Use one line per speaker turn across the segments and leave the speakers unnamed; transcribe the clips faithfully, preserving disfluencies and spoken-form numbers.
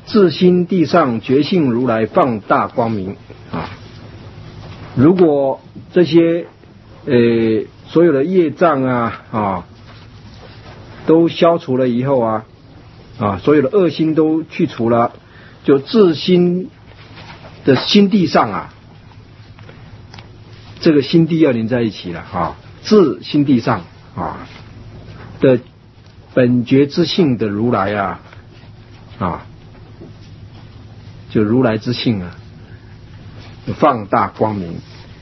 自心地上觉性如来放大光明啊。如果这些呃所有的业障啊啊都消除了以后啊啊，所有的恶心都去除了，就自心的心地上啊，这个心地要连在一起了啊，自心地上啊的本觉之性的如来啊啊，就如来之性啊，放大光明。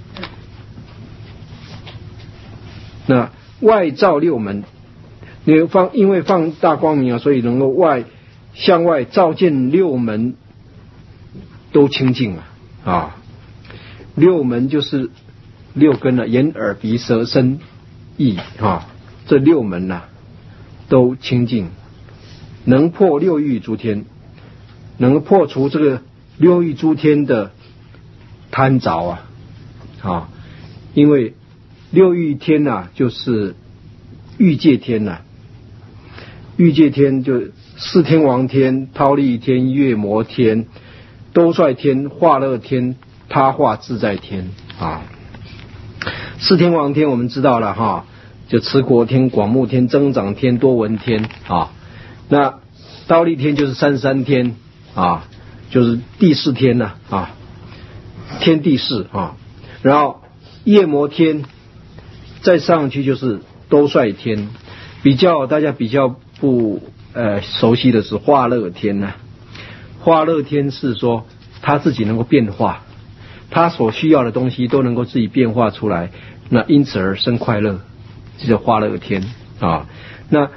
那外照六门，因为放因为放大光明啊，所以能够外向外照见六门都清净啊啊，六门就是六根啊，眼耳鼻舌身意啊，这六门啊都清净，能破六欲诸天，能破除这个六欲诸天的贪着啊啊，因为六欲天呐、啊，就是欲界天呐、啊，欲界天就四天王天、忉利天、月摩天、兜率天、化乐天、他化自在天啊。四天王天我们知道了哈，就持国天、广目天、增长天、多闻天啊。那忉利天就是三三天啊，就是第四天呐 啊, 啊，天地四啊。然后夜摩天再上去就是兜率天，比较大家比较不呃熟悉的是化乐天呐、啊。化乐天是说他自己能够变化，他所需要的东西都能够自己变化出来，那因此而生快乐，这叫化乐天啊。那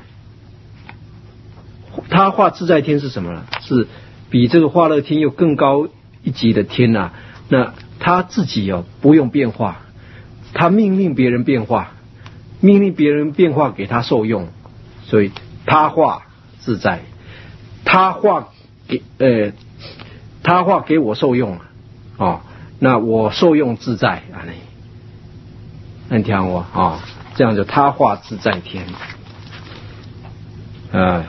他化自在天是什么呢？是比这个化乐天又更高一级的天啊。那他自己哦不用变化，他命令别人变化，命令别人变化给他受用，所以他化自在，他化给呃他化给我受用啊，那我受用自在啊，那你听我啊，这样就他化自在天啊。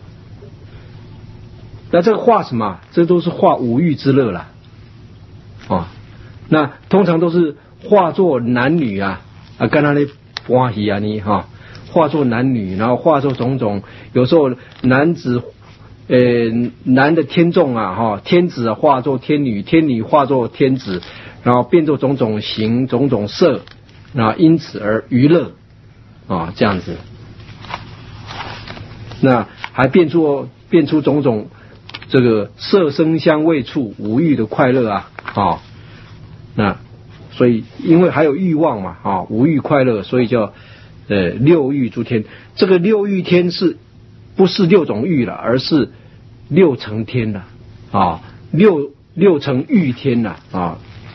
那这个化什么？这都是化五欲之乐了啊。那通常都是化作男女啊啊，跟他的欢喜啊你哈，化作男女，然后化作种种，有时候男子呃男的天众啊哈，天子啊化作天女，天女化作天子，然后变作种种形、种种色，那因此而娱乐啊这样子，那还变作变出种种这个色声香味触五欲的快乐啊啊，那所以因为还有欲望嘛啊，五欲快乐，所以叫呃六欲诸天。这个六欲天是不是六种欲了，而是六层天了啊，六六层欲天了啊。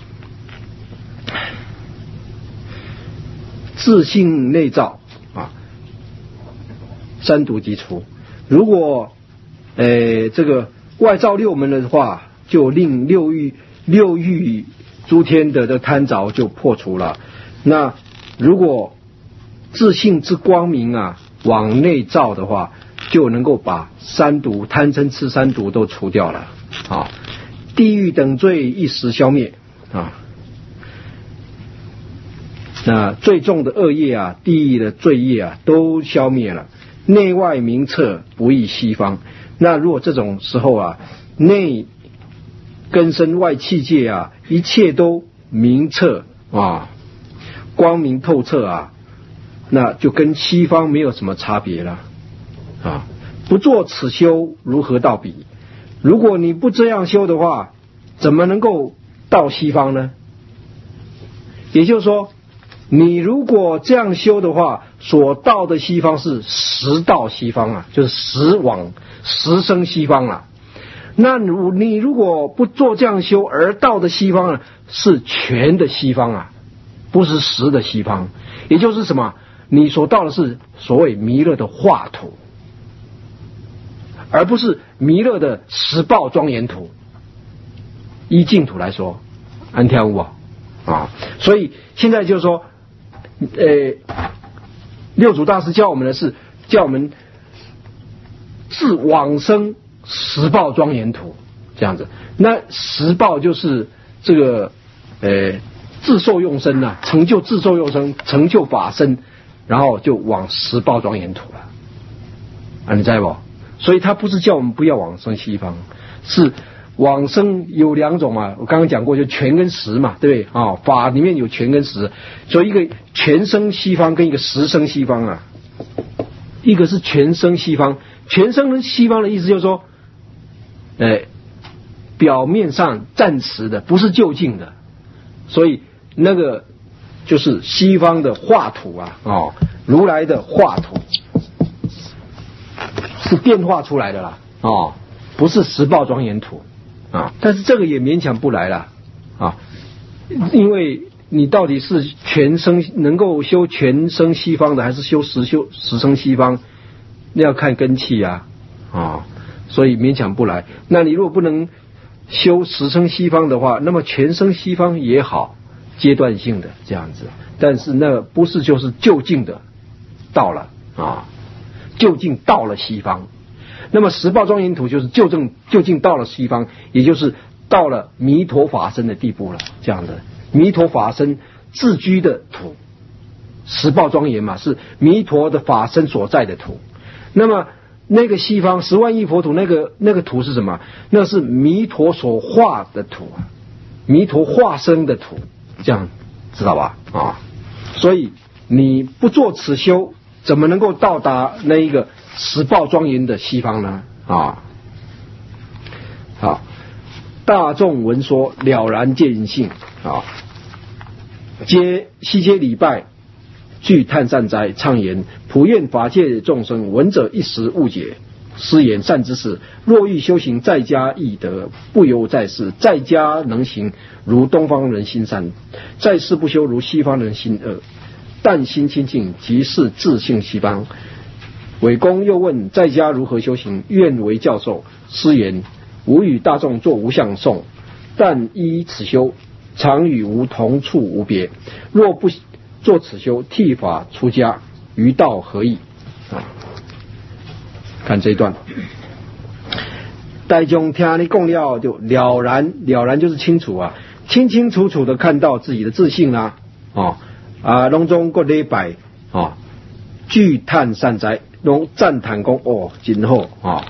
自性内照啊，三毒即除。如果呃这个外照六门的话，就令六欲六欲诸天的这贪着就破除了。那如果自性之光明啊往内照的话，就能够把三毒贪嗔痴三毒都除掉了啊，地狱等罪一时消灭啊。那最重的恶业啊，地狱的罪业啊都消灭了，内外明彻不异西方。那如果这种时候啊，内根身外气界啊，一切都明彻啊，光明透彻啊，那就跟西方没有什么差别了啊。不做此修，如何到彼？如果你不这样修的话，怎么能够到西方呢？也就是说，你如果这样修的话，所到的西方是实到西方啊，就是实往实生西方啊。那你如果不做这样修而到的西方呢，是全的西方啊，不是实的西方。也就是什么？你所到的是所谓弥勒的化土，而不是弥勒的实报庄严土。依净土来说，安天无啊，所以现在就是说，呃，六祖大师教我们的是叫我们自往生十报庄严土这样子。那十报就是这个呃自受用身啊，成就自受用身，成就法身，然后就往十报庄严土了啊，你知道不？所以他不是叫我们不要往生西方，是往生有两种嘛，我刚刚讲过，就全跟实嘛，对不对啊？法里面有全跟实，所以一个全生西方跟一个实生西方啊，一个是全生西方，全生西方的意思就是说，呃，表面上暂时的，不是就近的，所以那个就是西方的化土啊，哦，如来的化土是变化出来的啦，哦，不是十报庄严土。啊，但是这个也勉强不来了啊，因为你到底是全生能够修全生西方的，还是修实修实生西方，那要看根器啊啊，所以勉强不来。那你如果不能修实生西方的话，那么全生西方也好，阶段性的这样子，但是那不是就是就近的到了啊，就近到了西方。那么十报庄严土就是就正就近到了西方，也就是到了弥陀法身的地步了，这样的弥陀法身自居的土，十报庄严嘛，是弥陀的法身所在的土。那么那个西方十万亿佛土，那个那个土是什么？那是弥陀所化的土啊，弥陀化身的土，这样知道吧？啊，所以你不做此修，怎么能够到达那一个十报庄严的西方呢？啊，好，大众闻说了然见性啊，皆悉皆礼拜，具叹善哉，唱言：普愿法界众生闻者一时误解。师言：善知识，若欲修行，在家易得，不由在世。在家能行，如东方人心善；在世不修，如西方人心恶。但心清净，即是自性西方。韦公又问：在家如何修行？愿为教授。师言：吾与大众作无相颂，但依此修，常与吾同处无别。若不做此修，剃发出家，于道何益？啊，看这一段，大众听你讲了就了然，了然就是清楚啊，清清楚楚的看到自己的自信啊，哦啊，隆中各礼拜啊，具叹善哉，拢赞叹讲哦，真好啊。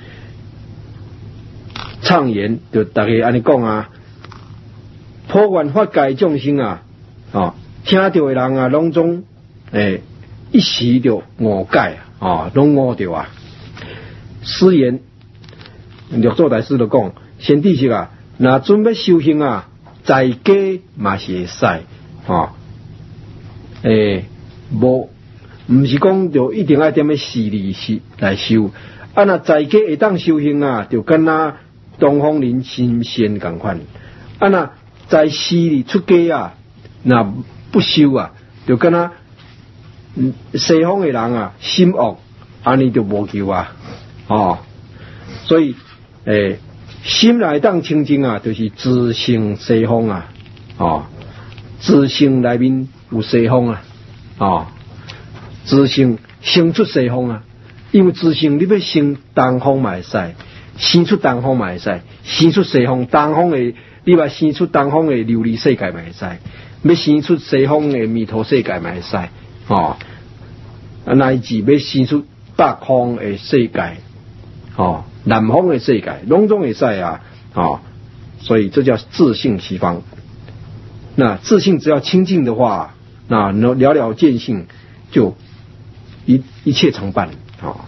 唱言就大家安尼讲啊，普愿法界众生啊，啊，听到的人啊，拢总诶一时就误解啊，拢误掉啊。师言，六祖大师就讲，先知是啊，那准备修行啊，在家嘛是会使啊，诶，无唔是讲就一定要踮咧寺里是来修，啊那在家会当修行啊，就跟那东方人心仙共款，啊那在寺里出家啊，那不修啊，就跟那西方的人啊心恶，安尼就无救啊，哦，所以诶心内当清净啊，就是自性西方啊，哦，自性内面有西方啊，哦，自性生出西方啊，因为自性你要生东方嘛会使，生出东方嘛会使，生出西方东方的，你要生出东方的琉璃世界嘛会使，要生出西方的弥陀世界嘛会使，哦，啊乃至要生出北方的世界，哦，南方的世界，拢总会使啊，哦，所以这叫自性西方。那自性只要清净的话，那了了见性就一一切成办啊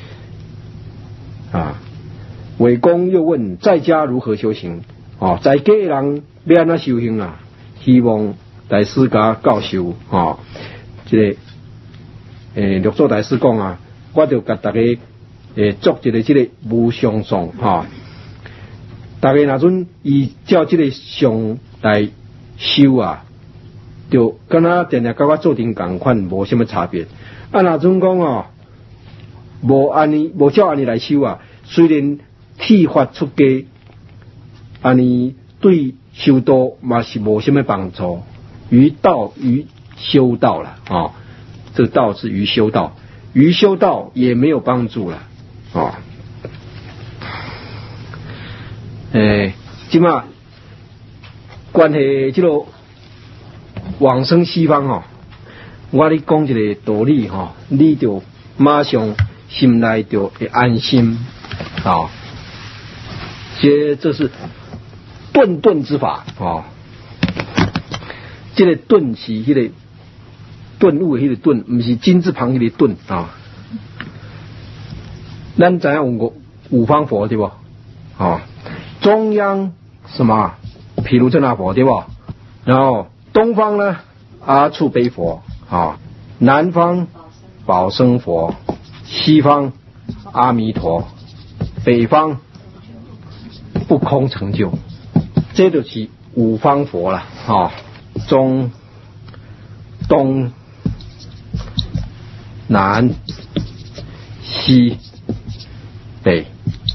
啊！韦公又问：在家如何修行？哦，在家的人要安怎修行啊？希望大师甲教授啊，这个诶，六祖大师讲啊，我就甲大家诶做一个这个无相颂哈，大家若准依照这个相来修啊，就跟他定定甲我做阵共款，无什么差别。啊，若准讲哦，无安尼，无照安尼来修啊，虽然剃发出家，安尼对修道嘛是无什么帮助。于道于修道了啊、哦，这个道是于修道，于修道也没有帮助了啊、哦。 诶，即嘛关系这个往生西方哦，我咧讲一个道理吼、哦，你就马上心内就会安心啊、哦。这这是顿顿之法啊、哦，这个顿是迄个顿悟的迄个顿，不是金字旁迄个顿啊、哦。咱知影有五五方佛对不？啊、哦，中央什么毗卢遮那佛对不？然后东方呢阿阇卑佛啊、哦，南方宝生佛，西方阿弥陀，北方不空成就，这就是五方佛了啊、哦，中东南西北，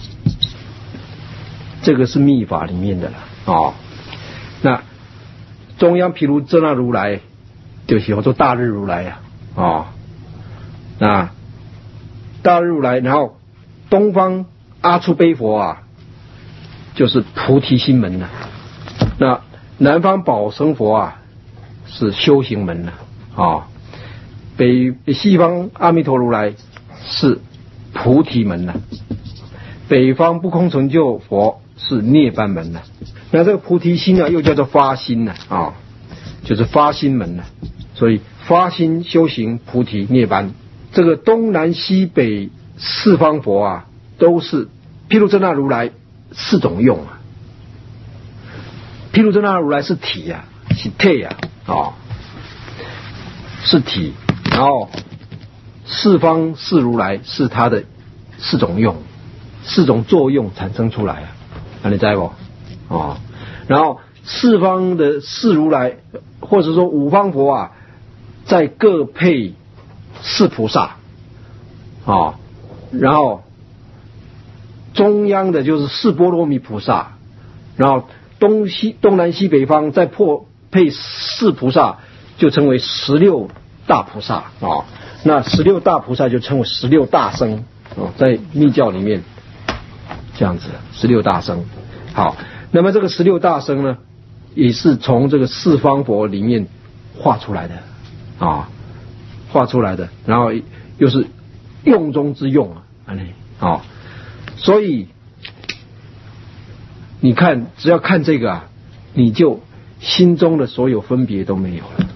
这个是密法里面的了哦。那中央毗卢遮那如来就是叫做大日如来呀、啊，哦，那大日如来，然后东方阿阇卑佛啊，就是菩提心门呐、啊。那南方宝生佛啊，是修行门呐、啊，哦，北西方阿弥陀如来是菩提门呐、啊，北方不空成就佛是涅槃门呐、啊。那这个菩提心啊，又叫做发心呐、啊，啊、哦，就是发心门呐、啊。所以发心修行菩提涅槃，这个东南西北四方佛啊，都是毗卢遮那如来四种用啊。毗卢遮那如来是体呀、啊，是体呀、啊，哦，是体，然后四方四如来是他的四种用，四种作用产生出来啊，那你知不？哦，然后四方的四如来，或者说五方佛啊，再各配四菩萨，啊、哦，然后中央的就是四波罗蜜菩萨，然后东西东南西北方再破配四菩萨，就称为十六大菩萨啊、哦。那十六大菩萨就称为十六大僧哦，在密教里面这样子，十六大僧。好，那么这个十六大僧呢，也是从这个四方佛里面画出来的啊、哦，画出来的，然后又是用中之用啊，啊，哦，所以你看，只要看这个啊，你就心中的所有分别都没有了。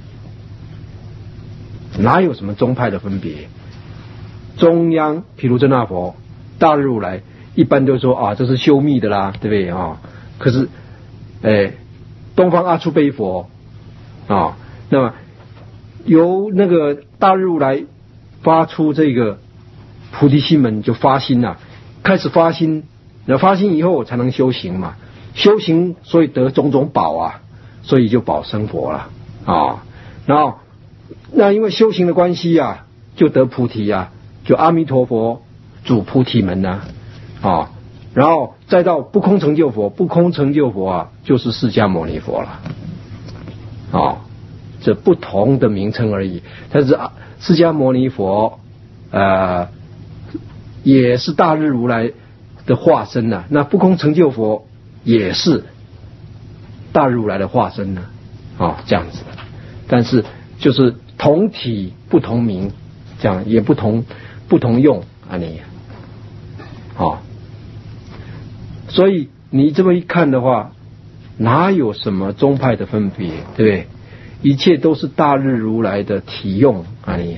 哪有什么宗派的分别？中央毗卢遮那佛、大日如来，一般都说啊，这是修密的啦，对不对啊、哦？可是，哎，东方阿阇卑佛啊、哦，那么由那个大日如来发出这个菩提心门，就发心啊，开始发心，那发心以后才能修行嘛，修行所以得种种宝啊，所以就宝生佛了啊、哦，然后。那因为修行的关系啊，就得菩提啊，就阿弥陀佛主菩提门呐、啊，啊，然后再到不空成就佛，不空成就佛啊，就是释迦牟尼佛了，啊，这不同的名称而已。但是释迦牟尼佛，呃，也是大日如来的化身呐、啊，那不空成就佛也是大日如来的化身呢、啊，啊，这样子，但是就是。同体不同名，这样也不同不同用啊你，哦，所以你这么一看的话，哪有什么宗派的分别，对不对？一切都是大日如来的体用啊你，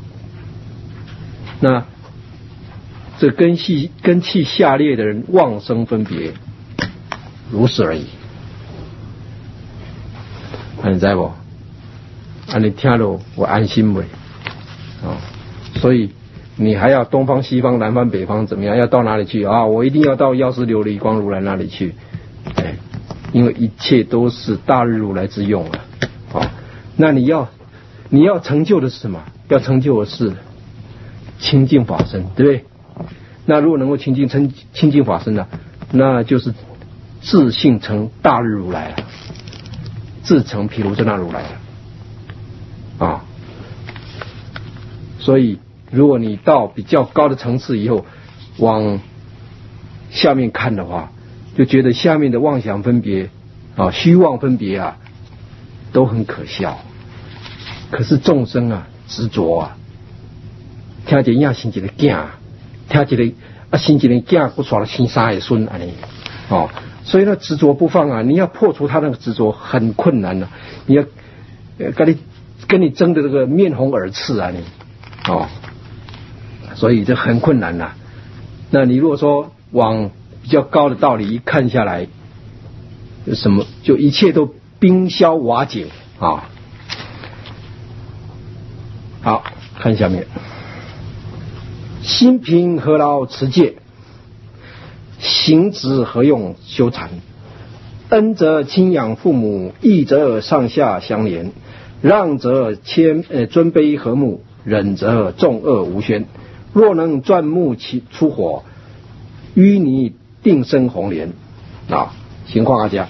那这根系根器下劣的人妄生分别，如此而已，啊你知不？啊，你听了我安心不？哦，所以你还要东方、西方、南方、北方怎么样？要到哪里去啊？我一定要到药师琉璃光如来那里去，哎，因为一切都是大日如来之用啊。哦，那你要你要成就的是什么？要成就的是清净法身，对不对？那如果能够清净清清净法身呢、啊，那就是自性成大日如来了，自成毗卢遮那如来了。啊，所以如果你到比较高的层次以后，往下面看的话， 就觉得下面的妄想分别啊、虚妄分别啊，都很可笑。可是众生啊，执着啊，听见呀生一个囝，听一个啊生一个囝，不耍了生三个孙安尼哦，所以呢执着不放啊，你要破除他那个执着很困难的、啊，你要呃跟你跟你争的这个面红耳赤啊你哦，所以这很困难呐、啊。那你如果说往比较高的道理一看下来，就什么就一切都冰消瓦解啊。好，看下面，心平何劳持戒，行止何用修禅？恩则亲养父母，义则上下相连，让则谦呃尊卑和睦，忍则众恶无宣。若能钻木其出火，淤泥定生红莲。啊，情况阿家，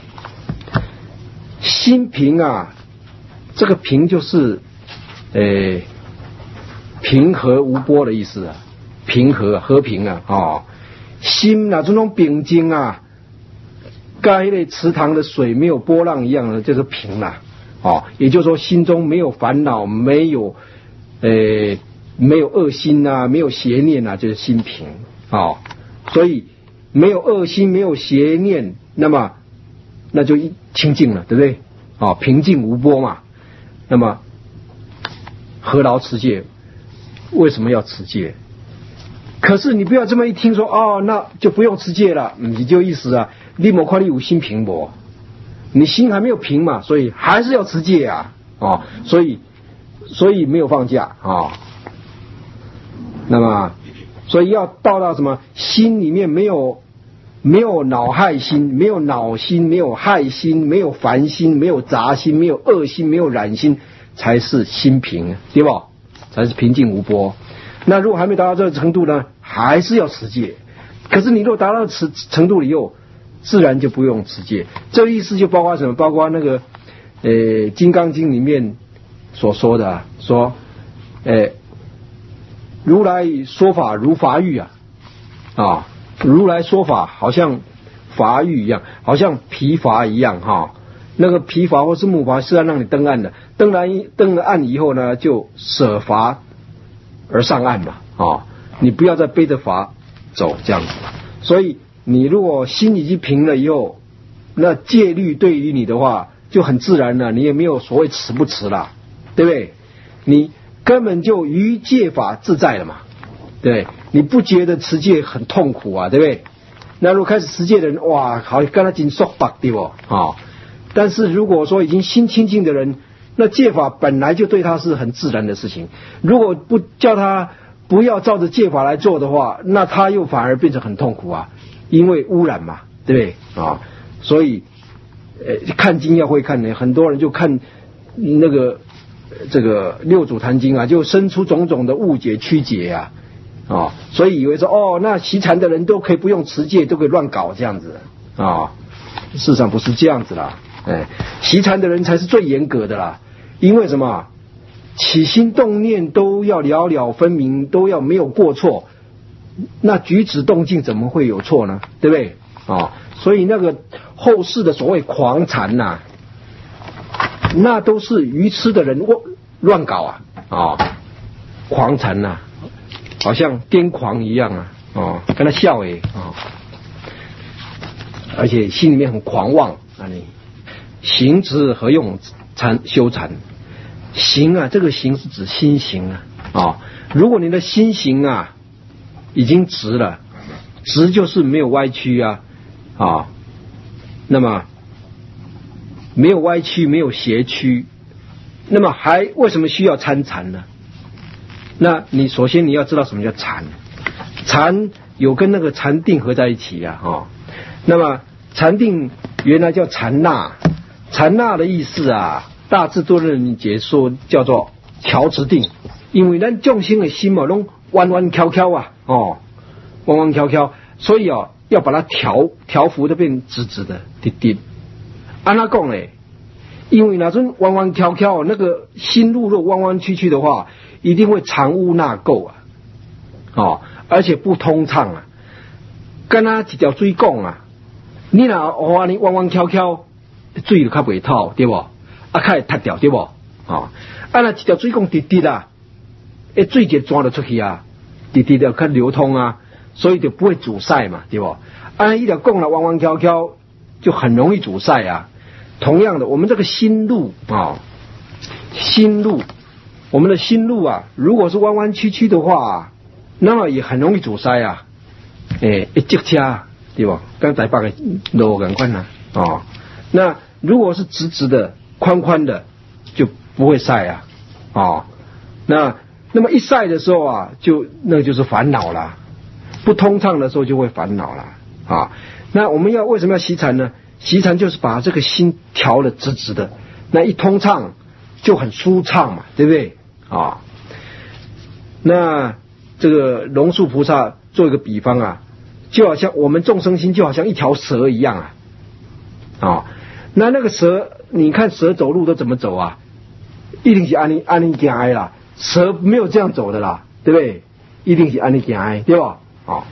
心平啊，这个平就是呃平和无波的意思啊，平和和平啊，哦，心啊这种平静啊，该类池塘的水没有波浪一样的，就是平了、啊，哦，也就是说心中没有烦恼，没有呃没有恶心啊，没有邪念啊，就是心平哦，所以没有恶心，没有邪念，那么那就清净了，对不对？哦，平静无波嘛，那么何劳持戒？为什么要持戒？可是你不要这么一听说哦，那就不用持戒了，你就意思啊，你莫看你有心平薄，你心还没有平嘛，所以还是要持戒啊，哦，所以所以没有放假啊、哦，那么所以要到到什么心里面没有没有恼害心，没有恼心，没有害心，没有烦心，没有杂心，没有恶心，没有染心，才是心平，对吧？才是平静无波。那如果还没达到这个程度呢，还是要持戒。可是你如果达到持程度以后，自然就不用持戒。这个意思就包括什么？包括那个呃《金刚经》里面所说的、啊，说，呃，如来说法如法喻啊，啊，如来说法好像法喻一样，好像毗筏一样哈、啊。那个毗筏或是木筏是要让你登岸的，登岸登了岸以后呢，就舍筏而上岸嘛，啊，你不要再背着筏走这样子。所以你如果心已经平了以后，那戒律对于你的话就很自然了，你也没有所谓持不持了，对不对？你根本就于戒法自在了嘛，对，你不觉得持戒很痛苦啊，对不对？那如果开始持戒的人，哇，好跟他紧缩白对不啊？但是如果说已经心清净的人，那戒法本来就对他是很自然的事情，如果不叫他不要照着戒法来做的话，那他又反而变成很痛苦啊，因为污染嘛，对不对啊？所以呃，看经要会看的，很多人就看那个这个六祖坛经啊，就生出种种的误解曲解啊，啊，所以以为说哦，那习禅的人都可以不用持戒，都可以乱搞这样子啊，事实上不是这样子啦。哎，习禅的人才是最严格的啦，因为什么？起心动念都要了了分明，都要没有过错，那举止动静怎么会有错呢？对不对？啊，所以那个后世的所谓狂禅呐、啊，那都是愚痴的人乱搞啊啊，狂禅呐、啊，好像癫狂一样啊，哦，跟他笑诶啊，而且心里面很狂妄啊你。行之何用禅修禅？行啊，这个行是指心行啊啊、哦！如果你的心行啊已经直了，直就是没有歪曲啊啊、哦，那么没有歪曲，没有斜曲，那么还为什么需要参禅呢？那你首先你要知道什么叫禅，禅有跟那个禅定合在一起啊啊、哦，那么禅定原来叫禅那。禅那的意思啊，大智多论解说叫做调直定，因为咱众生的心嘛，拢弯弯翘翘啊，哦，弯弯翘翘，所以哦，要把它调调服的变直直的，直直。按他讲嘞，因为那种弯弯翘翘，那个心路若弯弯曲曲的话，一定会藏污纳垢啊，哦，而且不通畅啊。跟他一条水讲啊， 你若哦安尼弯弯翘翘，水就较袂透，对不？啊，较会塌掉，对不？啊，啊那一条水管直直啊，诶，水就钻了出去啊，直直的较流通啊，所以就不会阻塞嘛，对不？啊，一条管了弯弯翘翘，就很容易阻塞啊。同样的，我们这个心路啊，心路，我们的心路啊，如果是弯弯曲曲的话，那么也很容易阻塞啊。诶，一急车，对不？跟台北的路赶快呐，哦，那如果是直直的、宽宽的，就不会塞啊，哦，那那么一塞的时候啊，就那就是烦恼了，不通畅的时候就会烦恼了啊。那我们要为什么要习禅呢？习禅就是把这个心调得直直的，那一通畅就很舒畅嘛，对不对啊？那这个龙树菩萨做一个比方啊，就好像我们众生心就好像一条蛇一样啊，啊，那那个蛇，你看蛇走路都怎么走啊？一定是安尼安尼行的啦，蛇没有这样走的啦，对不对？一定是安尼行的，对吧？啊，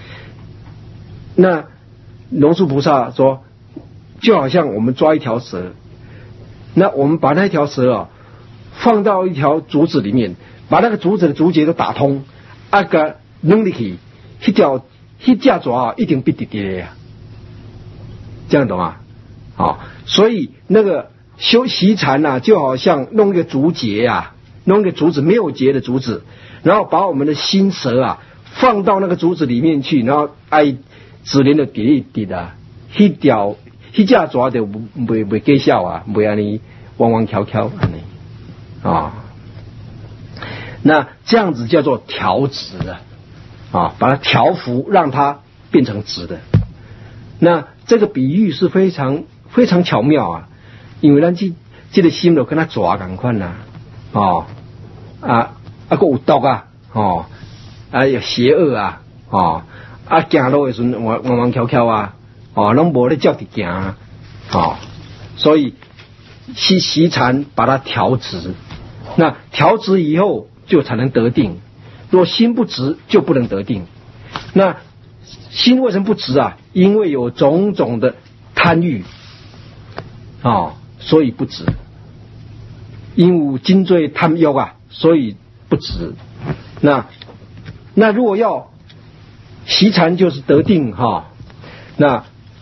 那龙树菩萨说，就好像我们抓一条蛇，那我们把那条蛇啊放到一条竹子里面，把那个竹子的竹节都打通，啊个扔进去，一条一架爪一定必直直的呀，这样懂吗？啊，所以那个修习禅呐，就好像弄一个竹节啊，弄一个竹子没有节的竹子，然后把我们的心蛇啊放到那个竹子里面去，然后挨指连的叠一叠的，一条一架爪就袂袂计效啊，袂安尼弯弯翘翘安尼啊。那这样子叫做调直的啊，把它调服，让它变成直的。那这个比喻是非常非常巧妙啊，因为咱这这个心就跟他抓同款啦，哦啊啊个有毒啊，哦啊有邪恶啊，哦啊行路的时阵弯弯翘翘啊，哦拢无咧照直行啊，哦，所以习习禅把它调直，那调直以后就才能得定。若心不直，就不能得定。那心为什么不直啊？因为有种种的贪欲啊、哦，所以不直。因无金罪贪忧啊，所以不直。那那如果要习禅，就是得定哈、哦。那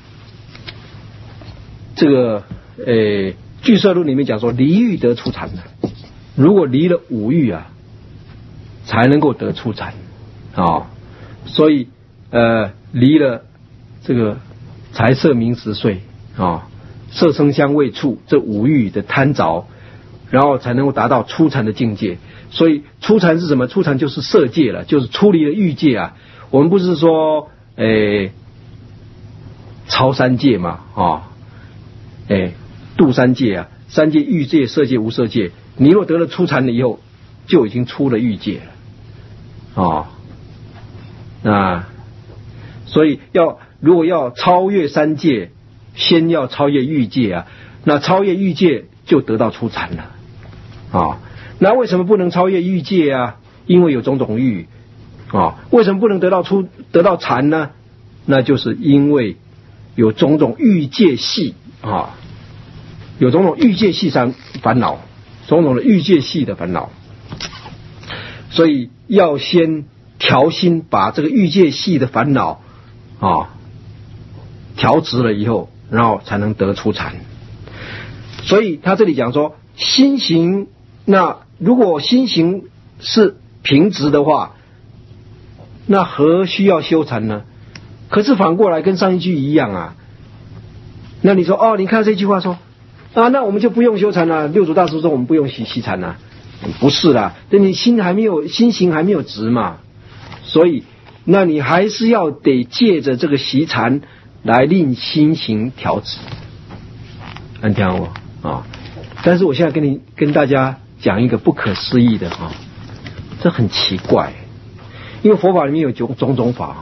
这个呃，俱舍论里面讲说，离欲得出禅的。如果离了五欲啊，才能够得出禅啊、哦。所以呃，离了这个财色名食睡啊、哦，色声香味触这五欲的贪着，然后才能够达到出禅的境界。所以出禅是什么？出禅就是色界了，就是出离了欲界啊。我们不是说诶超三界嘛啊，哦诶度三界啊，三界欲界、色界、无色界。你若得了出禅了以后，就已经出了欲界了。哦，那所以要如果要超越三界，先要超越欲界啊。那超越欲界就得到出禅了啊、哦。那为什么不能超越欲界啊？因为有种种欲啊、哦。为什么不能得到出得到禅呢？那就是因为有种种欲界系啊、哦，有种种欲界系上烦恼，种种的欲界系的烦恼。所以要先调心，把这个欲界系的烦恼啊调直了以后，然后才能得出禅。所以他这里讲说，心行，那如果心行是平直的话，那何需要修禅呢？可是反过来跟上一句一样啊。那你说哦，你看这句话说啊，那我们就不用修禅了。六祖大师说我们不用习习禅了。不是啦，但你心还没有心行还没有直嘛，所以那你还是要得借着这个习禅来令心行调直。你听我啊，但是我现在跟你跟大家讲一个不可思议的啊，这很奇怪，因为佛法里面有种种种法啊，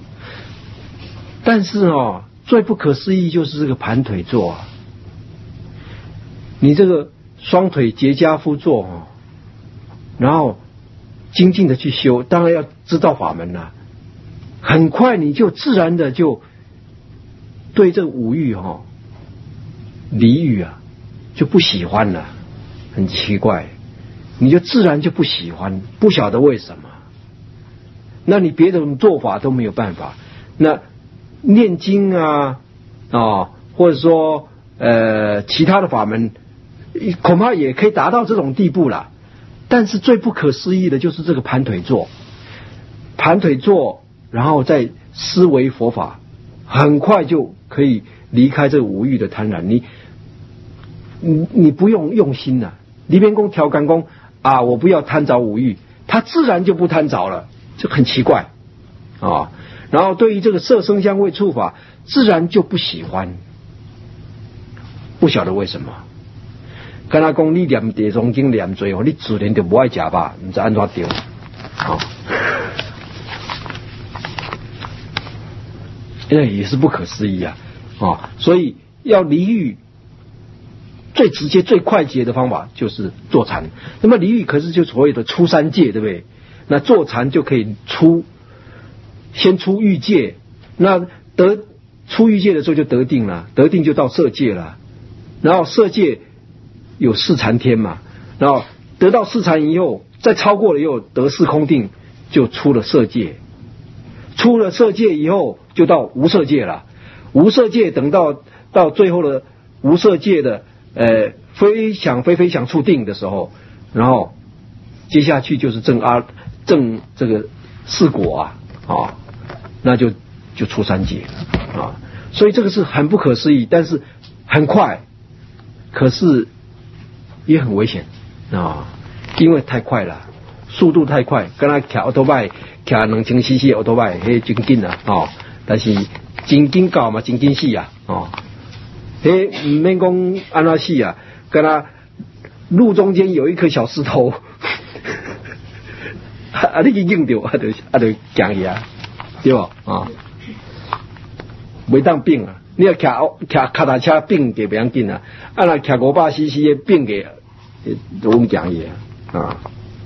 但是哦，最不可思议就是这个盘腿坐啊，你这个双腿结跏趺坐哦。然后精进的去修，当然要知道法门啦、啊。很快你就自然的就对这个五欲哈、哦、离欲啊就不喜欢了，很奇怪，你就自然就不喜欢，不晓得为什么。那你别的做法都没有办法，那念经啊啊、哦，或者说呃其他的法门，恐怕也可以达到这种地步了。但是最不可思议的就是这个盘腿坐，盘腿坐，然后再思维佛法，很快就可以离开这个五欲的贪婪。你你你不用用心呐、啊，离边公调干公啊，我不要贪着五欲，他自然就不贪着了，就很奇怪啊。然后对于这个色声香味触法，自然就不喜欢，不晓得为什么。跟他讲你念地藏经念最后，你自然就不爱吃吧，你知安怎对？啊，那也是不可思议啊！啊，所以要离欲，最直接、最快捷的方法就是坐禅。那么离欲可是就所谓的出三界，对不对？那坐禅就可以出，先出欲界，那得出欲界的时候就得定了，得定就到色界了，然后色界有四禅天嘛，然后得到四禅以后，再超过了以后得四空定，就出了色界，出了色界以后就到无色界了，无色界等到到最后的无色界的呃非想非非想处定的时候，然后接下去就是正阿正这个四果啊啊，那就就出三界啊，所以这个是很不可思议，但是很快，可是也很危险啊，因为太快了，速度太快，跟他骑奥多拜，骑两千 C C 的奥多拜，迄真紧啊哦，但是真紧到嘛，真紧死啊哦，迄唔免讲安怎死啊，跟他路中间有一颗小石头，啊你去硬着，啊就啊就行去啊，对不啊？袂当并啊！你要骑骑脚踏车并给不要紧啊！啊，那骑五百 C C 的并给都唔讲嘢啊！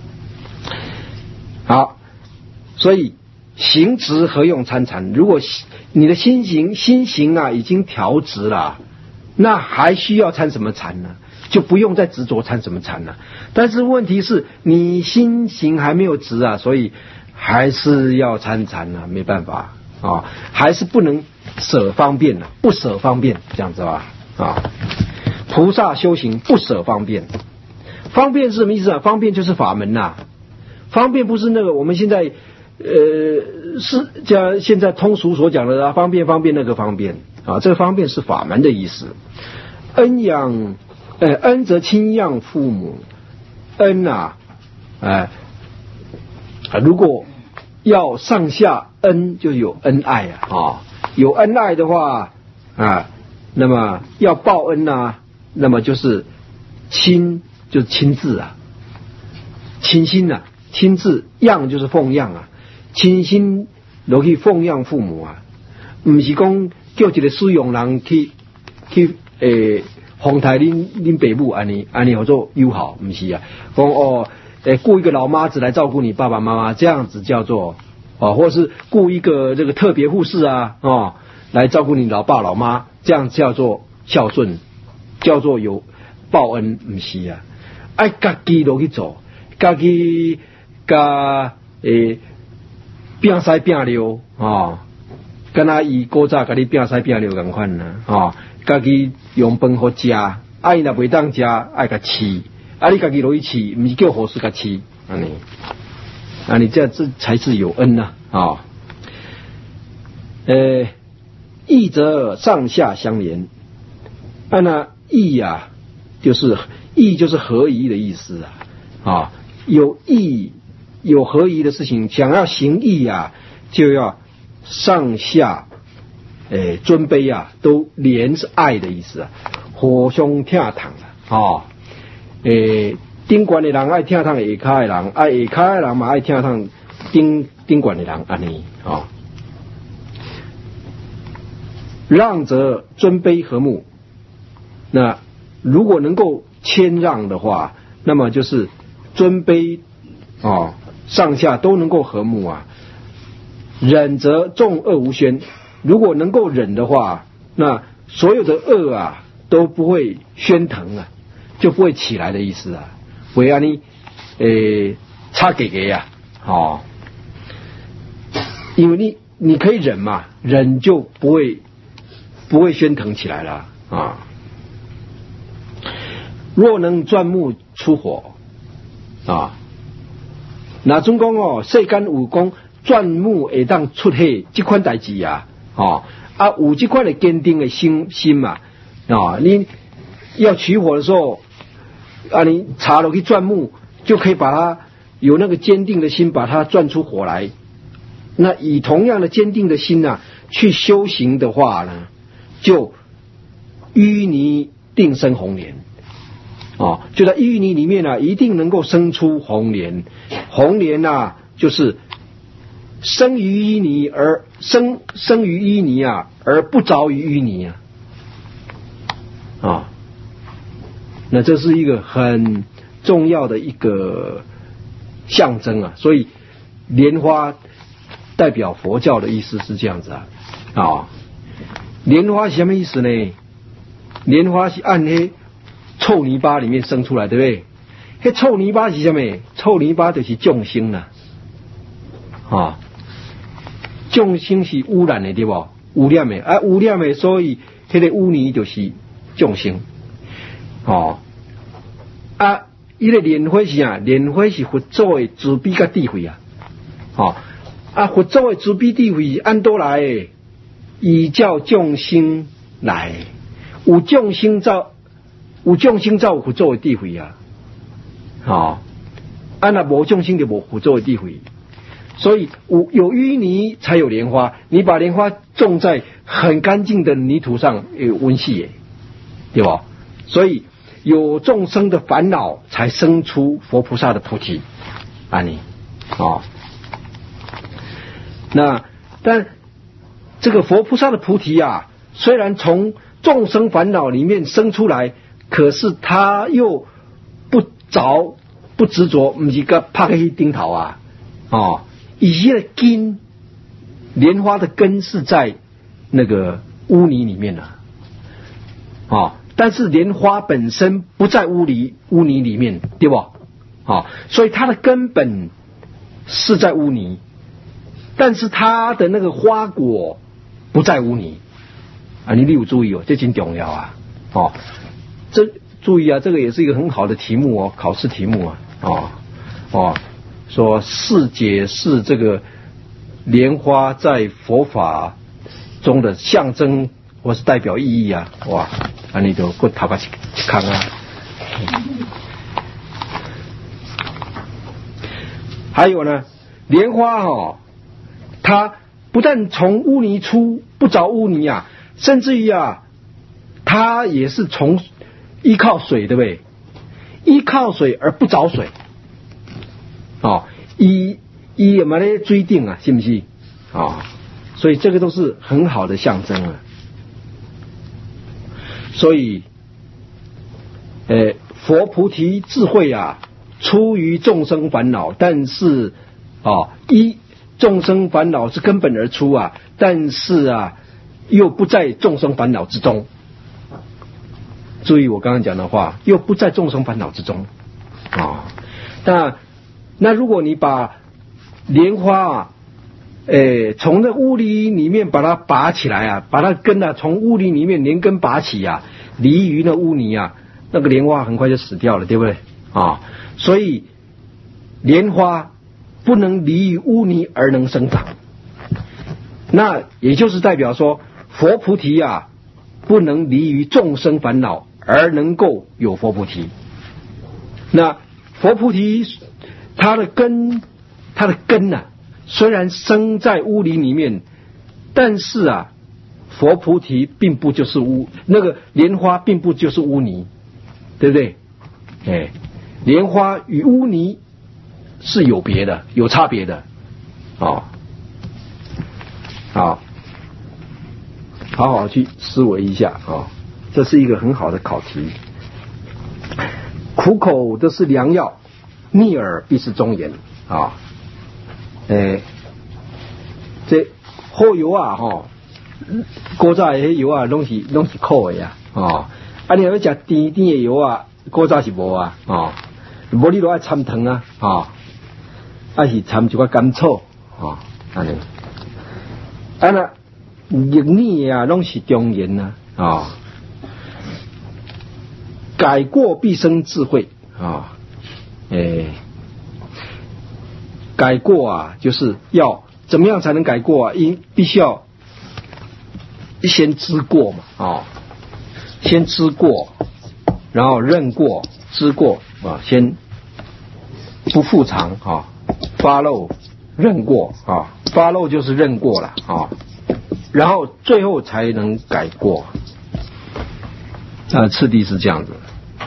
好，所以行直何用参禅？如果你的心行心行啊已经调直了，那还需要参什么禅呢？就不用再执着参什么禅了。但是问题是你心行还没有直啊，所以还是要参禅啊，没办法啊，还是不能舍方便了，不舍方便这样子吧啊。菩萨修行不舍方便，方便是什么意思啊？方便就是法门呐、啊，方便不是那个我们现在呃是讲现在通俗所讲的啊，方便方便那个方便啊，这个方便是法门的意思。恩养呃恩则亲养父母，恩啊哎、呃、如果要上下恩就有恩爱啊啊，有恩爱的话啊，那么要报恩啊，那么就是亲就是亲自啊，亲心啊，亲自养就是奉养啊，亲心落去奉养父母啊，不是讲叫一个使用人去去诶奉台恁恁爸母安尼安尼叫做友好，不是啊，讲哦诶雇一个老妈子来照顾你爸爸妈妈，这样子叫做哦，或是雇一个这个特别护士啊哦来照顾你老爸老妈，这样叫做孝顺，叫做有报恩，不是啊，爱家己落去做，家己甲诶拼西拼溜啊，敢若伊古早甲你拼西拼溜共款啦啊，家己用饭好食，啊伊若袂当食，爱甲饲，啊你家己落去饲，毋是叫护士甲饲，安尼，啊你这样这才是有恩呐啊，呃。义则上下相连，啊，那义呀、啊，就是义就是合宜的意思啊，啊，有义有合宜的事情，想要行义呀、啊，就要上下，诶、尊卑啊，都连是爱的意思啊，互相听堂啊，诶、顶管的人爱听堂下骹的人，啊下骹的人嘛爱听堂顶顶管的人，安尼啊。让则尊卑和睦，那如果能够谦让的话，那么就是尊卑哦上下都能够和睦啊。忍则众恶无宣，如果能够忍的话， 那所有的恶啊都不会喧腾啊，就不会起来的意思啊。为安尼，诶，差给给呀，哦，因为你你可以忍嘛，忍就不会不会喧腾起来了啊。若能钻木出火啊，那总讲哦，世间有讲钻木会当出火这款代志啊，哦啊有这款的坚定的心心嘛啊，你要取火的时候啊，你插落去钻木，就可以把它有那个坚定的心，把它钻出火来。那以同样的坚定的心啊，去修行的话呢，就淤泥定生红莲。哦，就在淤泥里面啊，一定能够生出红莲。红莲啊，就是生于淤泥而生生于淤泥啊，而不着于淤泥啊。啊，那这是一个很重要的一个象征啊。所以莲花代表佛教的意思是这样子啊。啊，莲花是什么意思呢？莲花是暗黑臭泥巴里面生出来，对不对？那臭泥巴是什么？臭泥巴就是众生啦，啊，众生是污染的，对不？污染的啊，污染的，所以那个污泥就是众生。哦，啊，伊个莲花是啊，莲花是佛祖的慈悲甲智慧啊，哦，啊，佛祖的慈悲智慧是按多来的，依照众生来，有众生造。有众生才有佛祖的智慧啊，哦，啊那无众生就无佛祖的智慧，所以有有淤泥才有莲花。你把莲花种在很干净的泥土上，有温系耶，对吧？所以有众生的烦恼，才生出佛菩萨的菩提，啊你，哦，那但这个佛菩萨的菩提啊，虽然从众生烦恼里面生出来。可是他又不着不执着，不是个拍去钉头啊！哦，以前的根，莲花的根是在那个污泥里面的，哦，但是莲花本身不在污泥污泥里面，对不？哦，所以它的根本是在污泥，但是它的那个花果不在污泥啊！你有注意哦，这真重要啊！哦。这注意啊，这个也是一个很好的题目哦，考试题目啊，哦哦，说试解释这个莲花在佛法中的象征或是代表意义啊，哇，啊你就过头发去看啊。还有呢，莲花哦，它不但从污泥出，不着污泥啊，甚至于啊，它也是从依靠水，对不对？依靠水而不着水，哦，依依什么呢？追定啊，信不信？啊，所以这个都是很好的象征啊。所以，呃，佛菩提智慧啊，出于众生烦恼，但是啊，依众生烦恼是根本而出啊，但是啊，又不在众生烦恼之中。注意我刚刚讲的话，又不在众生烦恼之中啊、哦。那那如果你把莲花啊，诶，从那污泥里面把它拔起来啊，把它根啊从污泥里面连根拔起啊，离于那污泥啊，那个莲花很快就死掉了，对不对啊、哦？所以莲花不能离于污泥而能生长，那也就是代表说佛菩提啊，不能离于众生烦恼而能够有佛菩提。那佛菩提它的根，它的根啊，虽然生在污泥里面，但是啊，佛菩提并不就是污，那个莲花并不就是污泥，对不对？哎，莲花与污泥是有别的，有差别的。哦，好，好好去思维一下啊、哦，这是一个很好的考题。苦口的是良药，逆耳必是忠言啊。诶，这后油啊哈， 古早的药啊，拢是拢是苦的呀，哦，啊，你要食甜甜的药啊，古早是无啊，哦，无你都爱掺糖啊，哦，啊是掺一寡甘草，哦，安尼，啊那玉米啊，拢是中原啊，哦，改过必生智慧啊，哦，诶，改过啊，就是要怎么样才能改过啊？因必须要先知过嘛，哦，先知过，然后认过，知过啊，先不复常啊 ，follow 认过啊 ，follow 就是认过了啊，然后最后才能改过，啊，次第是这样子，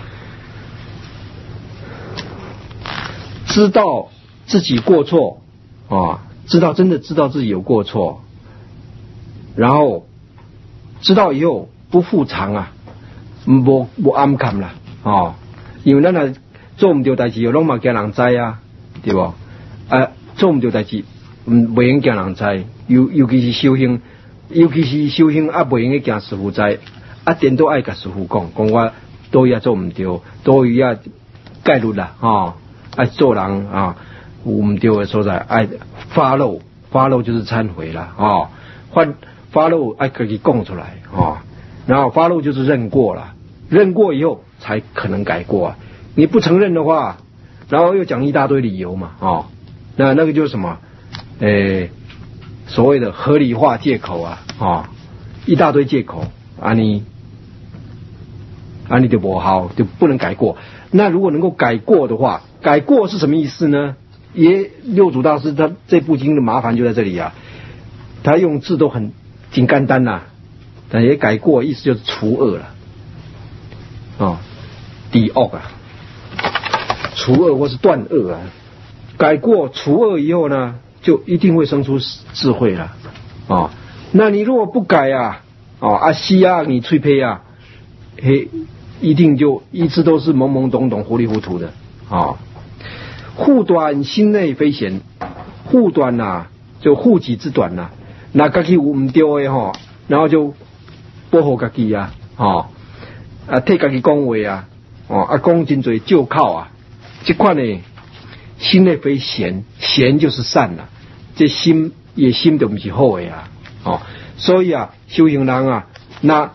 知道自己过错啊，知道真的知道自己有过错，然后知道以后不复常啊，无无暗看啦，哦，因为咱啊做唔对代志，拢嘛惊人知啊，对不？啊，做唔对代志，唔袂用惊人知，尤尤其是修行，尤其是修行啊，袂用去惊师父知，啊，颠倒爱甲师父讲，讲我都也做唔对，都也戒律啦，哦，爱做人啊，有唔对的所在，爱 follow follow 就是忏悔啦，哦，发 follow 爱自己供出来哦，然后 follow 就是认过了，认过以后才可能改过啊。你不承认的话，然后又讲一大堆理由嘛，哦，那那个就是什么，诶，所谓的合理化借口啊，哦，一大堆借口啊你，啊你就不好，就不能改过。那如果能够改过的话，改过是什么意思呢？也六祖大师他这部经的麻烦就在这里啊，他用字都很挺简单呐，但也改过意思就是除恶了，哦，抵恶啊，除恶或是断恶啊，改过除恶以后呢，就一定会生出智慧了，哦，那你如果不改啊，哦啊西啊你吹呸啊，嘿，一定就一直都是懵懵懂懂糊里糊涂的，哦，护短心内非贤，护短呐，啊，就护己之短呐，啊。那自己有唔对的吼，然后就保护自己啊，哦，啊替自己讲话啊，哦啊讲真多就靠啊，这款呢心内非贤，贤就是善啦，这心也心就不是好的啊，哦，所以啊修行人啊，那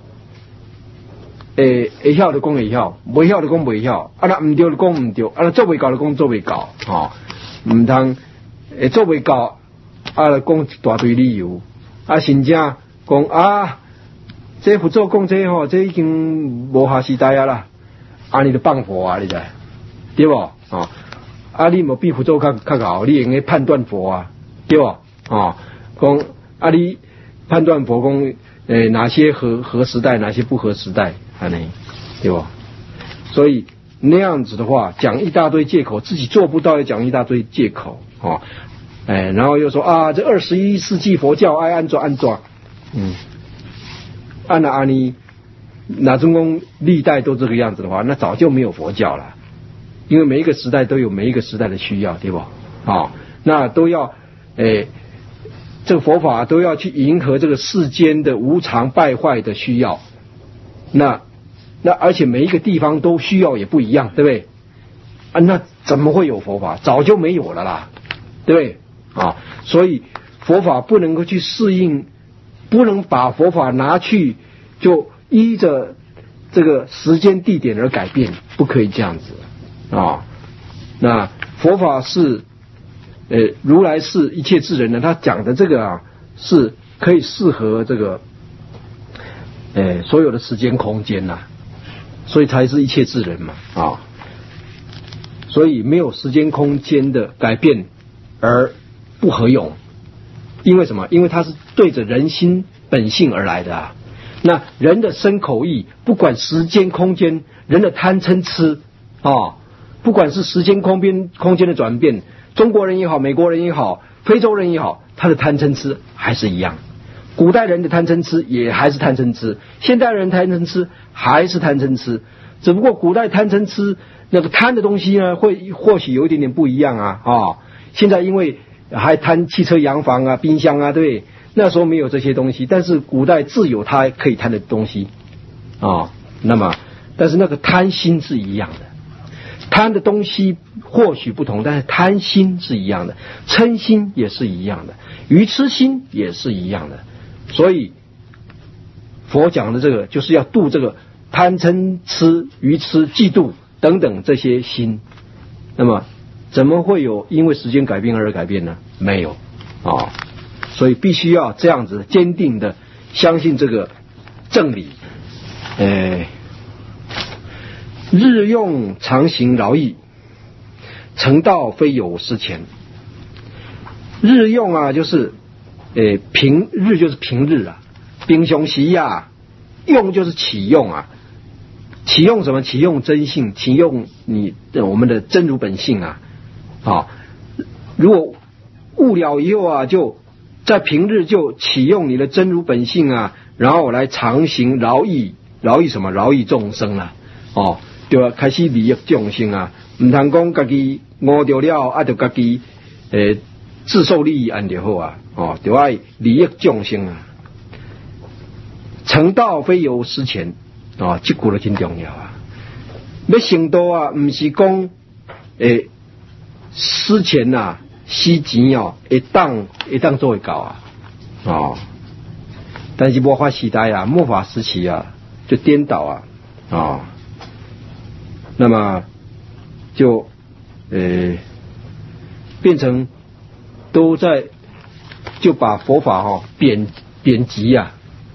诶会晓就讲会晓，袂晓就讲袂晓，啊那唔对就讲唔对，啊那做袂到就讲做袂到，哦，唔通诶做袂到。啊，讲一大堆理由，啊，甚至讲啊，这佛祖讲这吼，这已经无下时代啊啦，啊，你就放佛啊，你知对不？哦，啊，你无比佛祖较较好，你用个判断佛啊，对不？哦，讲啊，你判断佛讲诶哪些合合时代，哪些不合时代，安尼对不？所以那样子的话，讲一大堆借口，自己做不到，要讲一大堆借口，哦。哎，然后又说啊，这二十一世纪佛教爱安怎安怎，嗯，按那安尼，那中公历代都这个样子的话，那早就没有佛教了，因为每一个时代都有每一个时代的需要，对不？哦，那都要，哎，这个佛法都要去迎合这个世间的无常败坏的需要，那那而且每一个地方都需要也不一样，对不对？啊，那怎么会有佛法？早就没有了啦，对不对？啊，所以佛法不能够去适应，不能把佛法拿去就依着这个时间地点而改变，不可以这样子啊。那佛法是，呃，如来是一切智人呢，他讲的这个啊，是可以适合这个，呃，所有的时间空间呐，啊，所以才是一切智人嘛啊。所以没有时间空间的改变而不合用，因为什么？因为它是对着人心本性而来的啊。那人的身口意，不管时间空间，人的贪嗔痴啊，不管是时间空边空间的转变，中国人也好，美国人也好，非洲人也好，他的贪嗔痴还是一样。古代人的贪嗔痴也还是贪嗔痴，现代人贪嗔痴还是贪嗔痴，只不过古代贪嗔痴那个贪的东西呢，会或许有一点点不一样啊啊。现在因为还贪汽车、洋房啊、冰箱啊，对不对？ 那时候没有这些东西，但是古代自有它可以贪的东西啊、哦。那么，但是那个贪心是一样的，贪的东西或许不同，但是贪心是一样的，嗔心也是一样的，愚痴心也是一样的。所以佛讲的这个就是要度这个贪嗔痴愚痴嫉妒等等这些心。那么怎么会有因为时间改变而改变呢？没有啊、哦。所以必须要这样子坚定的相信这个正理。呃，日用常行劳役，成道非有失前。日用啊，就是呃平日就是平日啊，平常时啊，用就是启用啊，启用什么？启用真性，启用你我们的真如本性啊。啊、哦，如果悟了以后啊，就在平日就启用你的真如本性啊，然后来常行劳役，劳役什么？劳役众生啊，哦，对吧？开始利益众生啊，唔通讲家己悟到了，啊，就家己诶自受利益安就好啊，哦，就爱利益众生啊。成道非有失前啊、哦，这句就真重要啊。要成道啊，唔是讲诶失前呐、啊。死钱哦，会当会当做会到啊，哦，但是末法时代啊，末法时期啊，就颠倒啊，哦，那么就呃变成都在就把佛法哈、哦、贬贬级啊，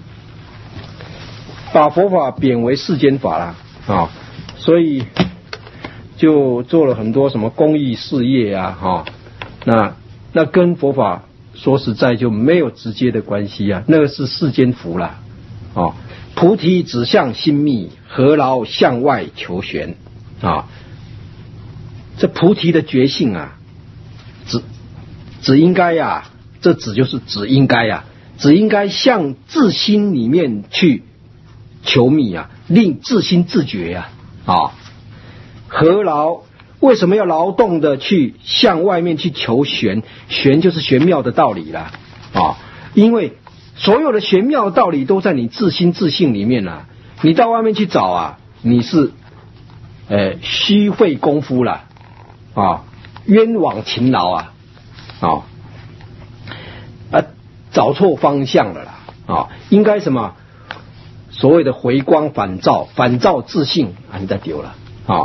把佛法贬为世间法了啊、哦，所以就做了很多什么公益事业啊，哈、哦。那那跟佛法说实在就没有直接的关系啊，那个是世间福啦。哦，菩提指向心密，何劳向外求玄啊？这菩提的觉性啊，只只应该呀、啊，这只就是只应该呀、啊，只应该向自心里面去求密啊，令自心自觉呀、啊。啊，何劳？为什么要劳动的去向外面去求玄？玄就是玄妙的道理啦，啊，因为所有的玄妙的道理都在你自心自性里面啦。你到外面去找啊，你是呃虚费功夫啦，啊，冤枉勤劳啊，啊啊找错方向了啦，啊，应该什么所谓的回光返照，返照自性啊，你再丢了啊。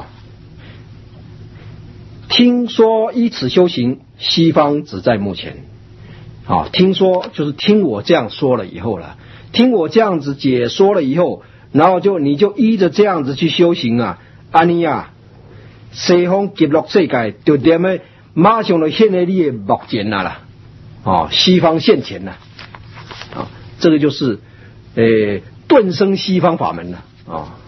听说依此修行，西方只在目前。啊，听说就是听我这样说了以后了，听我这样子解说了以后，然后就你就依着这样子去修行啊，安尼啊，西方极乐世界就点么马上就现在你的目前啦啦，啊，西方现前啦，啊，这个就是呃顿生西方法门了啊。